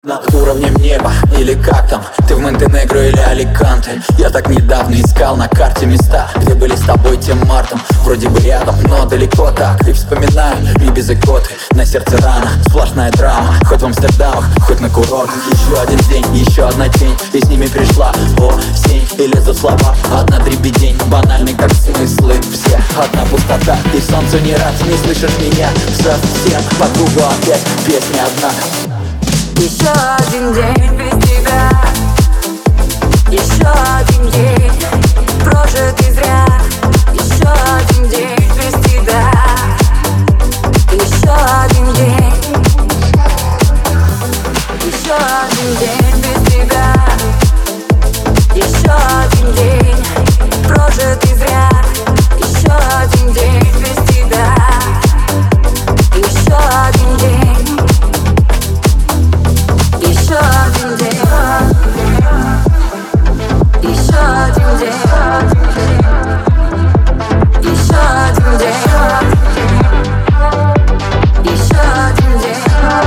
Над уровнем неба, или как там, ты в Монтенегро или Аликанте. Я так недавно искал на карте места, где были с тобой тем мартом. Вроде бы рядом, но далеко так. И вспоминаю, не без икоты, на сердце рана, сплошная драма. Хоть в Амстердамах, хоть на курортах. Еще один день, еще одна тень, и с ними пришла осень. И лезут слова, одна дребедень, банальный как смыслы все. Одна пустота, и солнцу не рад, не слышишь меня совсем. По кругу опять песня одна. Еще один день без тебя, еще один день прожитый зря. Еще один день без тебя, еще один день, еще один день без тебя, еще один день прожитый зря. Еще один день без тебя, еще один день. Еще один день, еще один день, еще один день, еще один день.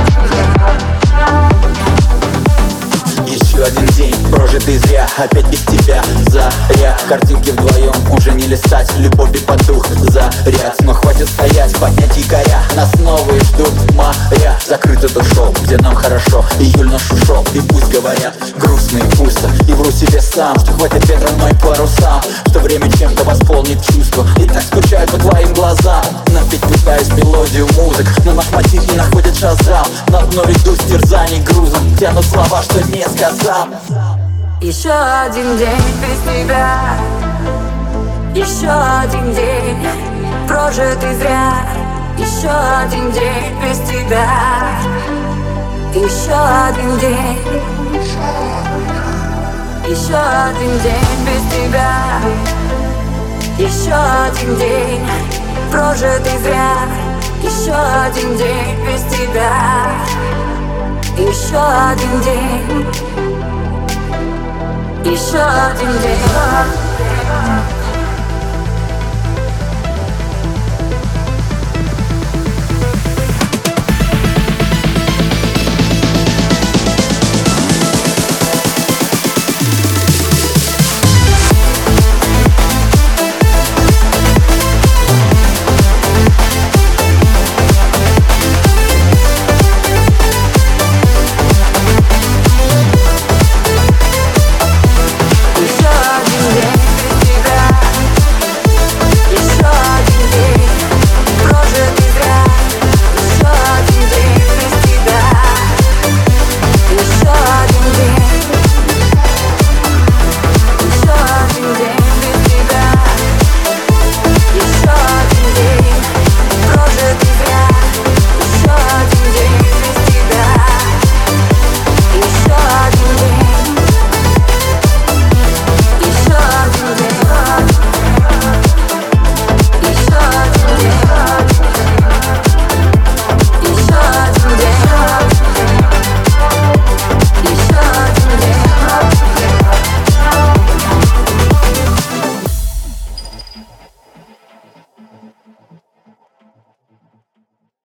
Еще один день прожитый зря, опять без тебя заря. Картинки вдвоем уже не листать, любовь и потух заряд. Но хватит стоять, поднять якоря, нас новые ждут моря. Закрыт этот шоу, где нам хорошо, июль наш ушел. И пусть говорят грустно и пусто, и вру себе сам, что хватит ветра моим парусам, что время чем-то восполнит чувство. И так скучаю по твоим глазам. Напеть пытаюсь мелодию музык, но наш мотив не находит шазам. На дно веду с терзаний грузом, тянут слова, что не сказал. Еще один день без тебя, еще один день прожитый зря. Еще один день без тебя, еще один день, еще один день без тебя, еще один день прожитый зря. Еще один день без тебя, еще один день, еще один день.